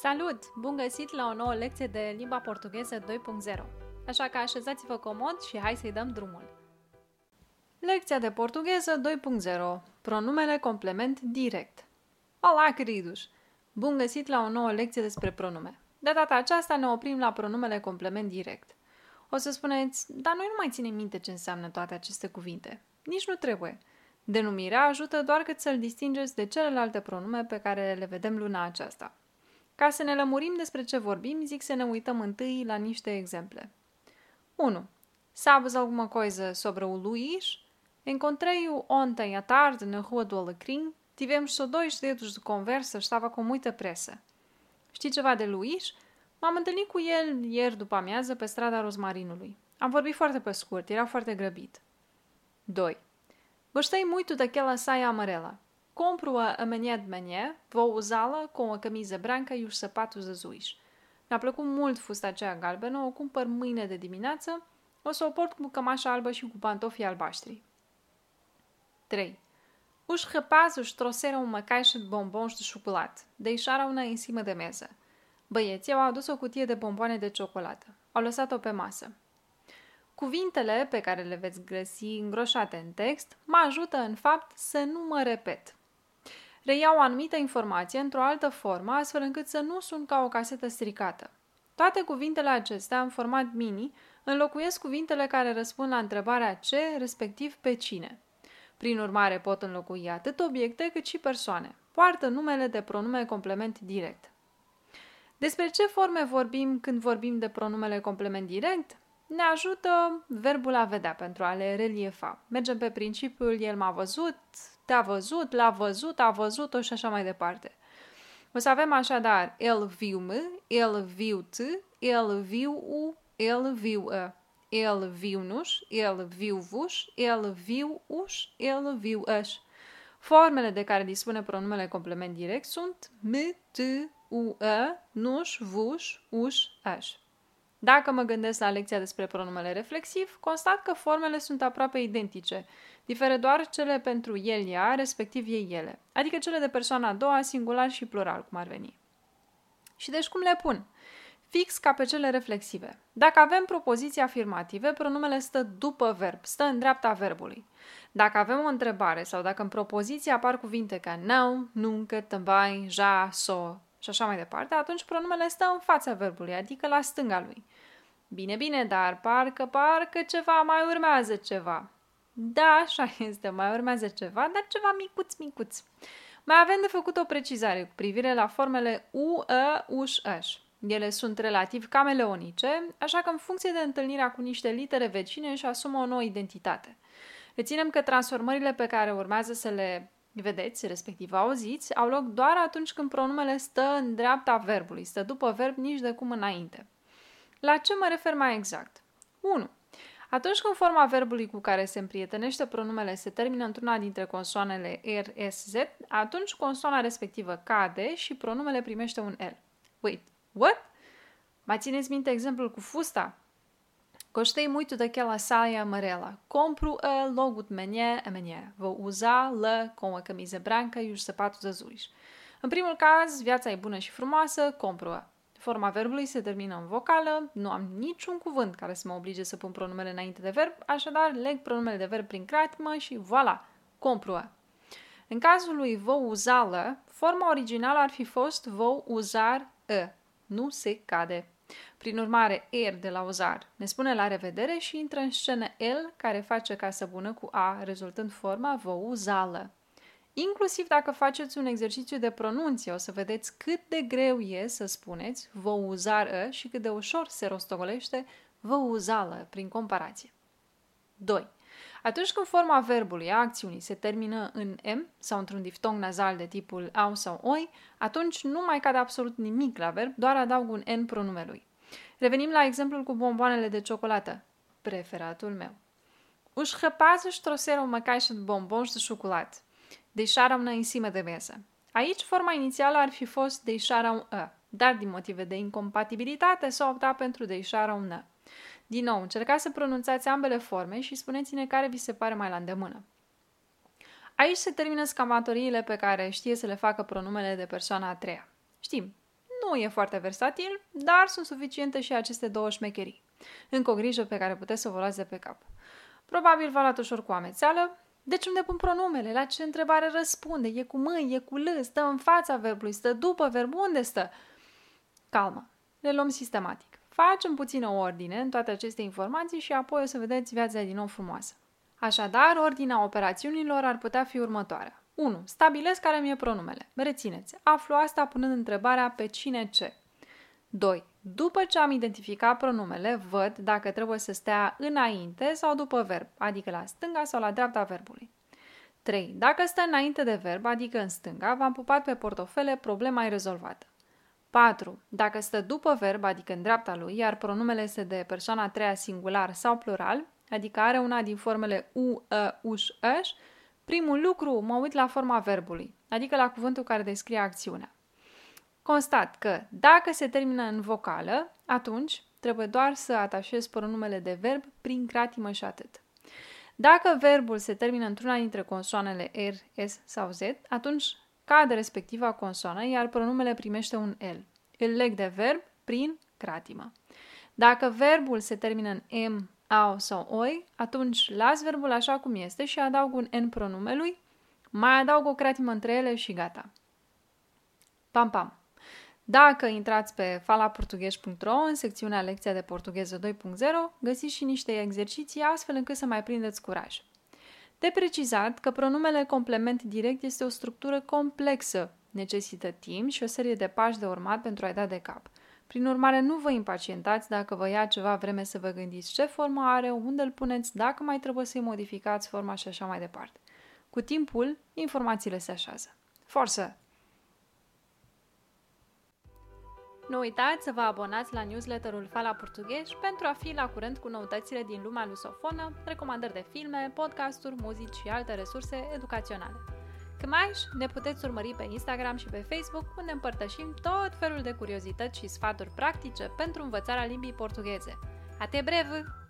Salut! Bun găsit la o nouă lecție de limba portugheză 2.0. Așa că așezați-vă comod și hai să-i dăm drumul. Lecția de portugheză 2.0. Pronumele complement direct. Olá, queridos! Bun găsit la o nouă lecție despre pronume. De data aceasta ne oprim la pronumele complement direct. O să spuneți, dar noi nu mai ținem minte ce înseamnă toate aceste cuvinte. Nici nu trebuie. Denumirea ajută doar cât să-l distingeți de celelalte pronume pe care le vedem luna aceasta. Ca să ne lămurim despre ce vorbim, zic să ne uităm întâi la niște exemple. 1. Sabes alguma coisa sobre o Luís? Encontrei-o ontem à tarde na Rua do Alecrim. Tivemos só 2 dedos de conversa, estava com muita pressa. Știi ceva de Luís? M-am întâlnit cu el ieri după amiază pe strada Rozmarinului. Am vorbit foarte pe scurt, era foarte grăbit. 2. Gostei muito daquela saia amarela. Compro-a amanhã de manhã, vou usá-la com a camisa branca e os sapatos azuis. Mi-a plăcut mult fusta aceea galbenă, o cumpăr mâine de dimineață, o să o port cu cămașa albă și cu pantofii albaștri. 3. Os rapazes trouxeram uma caixa de bombons de chocolate. Deixaram-na em cima da mesa. Băieții au adus o cutie de bomboane de ciocolată. Au lăsat-o pe masă. Cuvintele pe care le veți găsi îngroșate în text mă ajută, în fapt, să nu mă repet. Reiau o anumită informație într-o altă formă, astfel încât să nu sun ca o casetă stricată. Toate cuvintele acestea, în format mini, înlocuiesc cuvintele care răspund la întrebarea ce, respectiv pe cine. Prin urmare, pot înlocui atât obiecte cât și persoane. Poartă numele de pronume complement direct. Despre ce forme vorbim când vorbim de pronumele complement direct? Ne ajută verbul a vedea pentru a le reliefa. Mergem pe principiul el m-a văzut, te-a văzut, l-a văzut, a văzut-o și așa mai departe. O să avem așadar el viu-me, el viu-te, el viu-o, el viu-a, el viu-nos, el viu-vos, el viu-os, el viu-aș. Formele de care dispune pronumele complement direct sunt me, te, u, a, nos, vos, us, aș. Dacă mă gândesc la lecția despre pronumele reflexiv, constat că formele sunt aproape identice. Diferă doar cele pentru el, ea, respectiv ei, ele. Adică cele de persoana a doua, singular și plural, cum ar veni. Și deci cum le pun? Fix ca pe cele reflexive. Dacă avem propoziții afirmative, pronumele stă după verb, stă în dreapta verbului. Dacă avem o întrebare sau dacă în propoziție apar cuvinte ca não, nunca, também, já, só și așa mai departe, atunci pronumele stă în fața verbului, adică la stânga lui. Bine, dar parcă ceva mai urmează ceva. Da, așa este, mai urmează ceva, dar ceva micuț. Mai avem de făcut o precizare cu privire la formele u, a, uș, aș. Ele sunt relativ cameleonice, așa că în funcție de întâlnirea cu niște litere vecine își asumă o nouă identitate. Reținem că transformările pe care urmează să le vedeți, respectiv auziți, au loc doar atunci când pronumele stă în dreapta verbului, stă după verb nici de cum înainte. La ce mă refer mai exact? 1. Atunci când forma verbului cu care se împrietenește pronumele se termină într-una dintre consoanele R, S, Z, atunci consoana respectivă cade și pronumele primește un L. Wait, what? Mai țineți minte exemplul cu fusta? Gostei muito daquela saia amarela. Compro-a logo de manhã amanhã. Vou usá-la com a camisa branca e os sapatos azuis. În primul caz, viața e bună și frumoasă, compro-a. Forma verbului se termină în vocală, nu am niciun cuvânt care să mă oblige să pun pronumele înainte de verb, așadar leg pronumele de verb prin cratimă și voilà, compro-a. În cazul lui vou usá-la, forma originală ar fi fost vou usar-a. Nu se cade. Prin urmare, er de la uzar ne spune la revedere și intră în scenă el, care face casă bună cu a, rezultând forma vou usá-la. Inclusiv dacă faceți un exercițiu de pronunție, o să vedeți cât de greu e să spuneți vou usar-a și cât de ușor se rostogolește vou usá-la prin comparație. 2. Atunci când forma verbului a acțiunii se termină în M sau într-un diftong nazal de tipul au sau oi, atunci nu mai cade absolut nimic la verb, doar adaug un N pronumelui. Revenim la exemplul cu bomboanele de ciocolată. Preferatul meu. Os rapazes trouxeram uma caixa de bombons de chocolate. Deixaram-na em cima da mesa. Aici forma inițială ar fi fost deixaram-a, dar din motive de incompatibilitate s-a optat pentru deixaram-na. Din nou, încercați să pronunțați ambele forme și spuneți-ne care vi se pare mai la îndemână. Aici se termină scamatoriile pe care știe să le facă pronumele de persoana a treia. Știm, Nu e foarte versatil, dar sunt suficiente și aceste două șmecherii. Încă o grijă pe care puteți să vă luați de pe cap. Probabil v-a luat ușor cu amețeală. Deci unde pun pronomele? La ce întrebare răspunde? E cu M, e cu L, stă în fața verbului, stă după verb, unde stă? Calmă. Le luăm sistematic. Facem puțină ordine în toate aceste informații și apoi o să vedeți viața din nou frumoasă. Așadar, ordinea operațiunilor ar putea fi următoarea. 1. Stabilesc care mi-e pronumele. Rețineți. Aflu asta punând întrebarea pe cine ce. 2. După ce am identificat pronumele, văd dacă trebuie să stea înainte sau după verb, adică la stânga sau la dreapta verbului. 3. Dacă stă înainte de verb, adică în stânga, v-am pupat pe portofele, problema e rezolvată. 4. Dacă stă după verb, adică în dreapta lui, iar pronumele este de persoana a treia singular sau plural, adică are una din formele u, uș, îș, primul lucru, mă uit la forma verbului, adică la cuvântul care descrie acțiunea. Constat că dacă se termină în vocală, atunci trebuie doar să atașez pronumele de verb prin cratimă și atât. Dacă verbul se termină într-una dintre consoanele R, S sau Z, atunci cade respectiva consoană, iar pronumele primește un L. Îl leg de verb prin cratimă. Dacă verbul se termină în M, AU sau OI, atunci las verbul așa cum este și adaug un N pronumelui, mai adaug o cratimă între ele și gata. Pam, pam! Dacă intrați pe falaportughez.ro în secțiunea Lecția de Portugheză 2.0, găsiți și niște exerciții astfel încât să mai prindeți curaj. De precizat că pronumele complement direct este o structură complexă, necesită timp și o serie de pași de urmat pentru a-i da de cap. Prin urmare, nu vă impacientați dacă vă ia ceva vreme să vă gândiți ce formă are, unde îl puneți, dacă mai trebuie să-i modificați forma și așa mai departe. Cu timpul, informațiile se așează. Forță! Nu uitați să vă abonați la newsletterul Fala Portughez pentru a fi la curent cu noutățile din lumea lusofonă, recomandări de filme, podcasturi, muzici și alte resurse educaționale. Cât mai ne puteți urmări pe Instagram și pe Facebook, unde împărtășim tot felul de curiozități și sfaturi practice pentru învățarea limbii portugheze. Até breve!